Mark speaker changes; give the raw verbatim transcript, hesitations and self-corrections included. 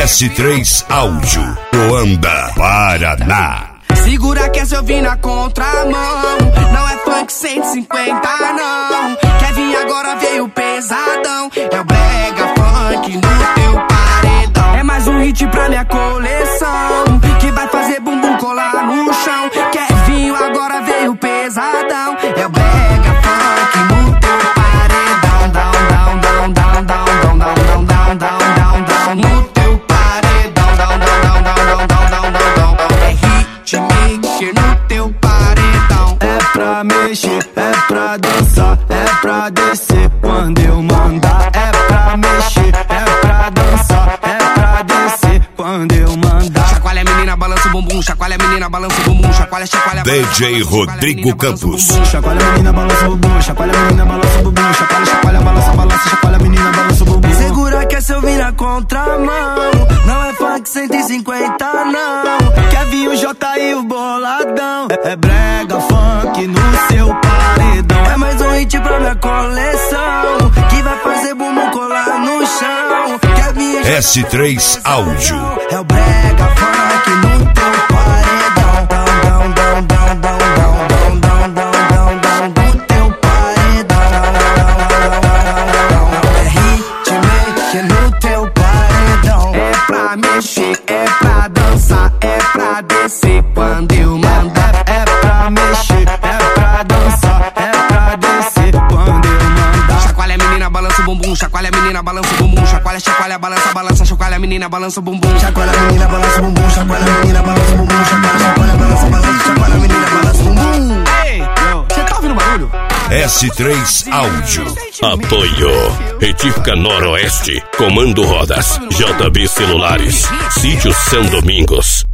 Speaker 1: S três Áudio, Coanda, Paraná.
Speaker 2: Segura que essa eu vim na contramão. Não é funk cento e cinquenta não. Quer vir agora veio pesadão. É o brega funk no teu paredão. É mais um hit pra minha coleção, que vai fazer bumbum colar no chão. Quer vir agora veio pesadão. É o brega funk no teu paredão. Down, down, down, down, down, down, down, down, down, down, down, no teu paredão. Down, down, down, down, down, down, down, down. É hit maker no teu paredão.
Speaker 3: É pra mexer, é pra dançar, é pra descer quando eu mandar. É pra mexer, é pra dançar, é pra descer quando eu mandar.
Speaker 2: Chacoalha menina, balança o bumbum, chacoalha menina, balança o bumbum, chacoalha, chacoalha.
Speaker 1: D J Rodrigo Campos.
Speaker 3: Chacoalha menina, balança o bumbum, chacoalha menina, balança o bumbum, chacoalha, chacoalha, balança, balança, chacoalha menina, balança o bumbum.
Speaker 2: Segura que essa eu vim na contramão. Não é funk cento e cinquenta não.
Speaker 3: Quer vir o J e o boladão. É, é brega funk no seu paredão.
Speaker 2: É mais um hit pra minha coleção, que vai fazer bumbum colar no chão. Quer vir
Speaker 1: S três Áudio.
Speaker 2: É o brega funk no teu paredão. Down, down, down, down, down, down, down, down, down, no teu paredão. É hit maker no teu paredão. É pra mexer, é pra dançar, é pra descer quando eu mandar.
Speaker 3: É pra mexer, é pra dançar, é pra descer quando eu mandar.
Speaker 2: Chacoalha menina, balança o bumbum, chacoalha menina, balança o bumbum, chacoalha, chacoalha, balança, balança, chacoalha menina, balança o bumbum.
Speaker 3: Chacoalha menina, balança o bumbum, chacoalha menina, balança o bumbum, chacoalha, chacoalha, balança, balança, chacoalha menina, balança o bumbum.
Speaker 2: Ei, cê tá ouvindo barulho?
Speaker 1: S três Áudio.
Speaker 4: Apoio Retífica Noroeste, Comando Rodas, J B Celulares, Sítio São Domingos.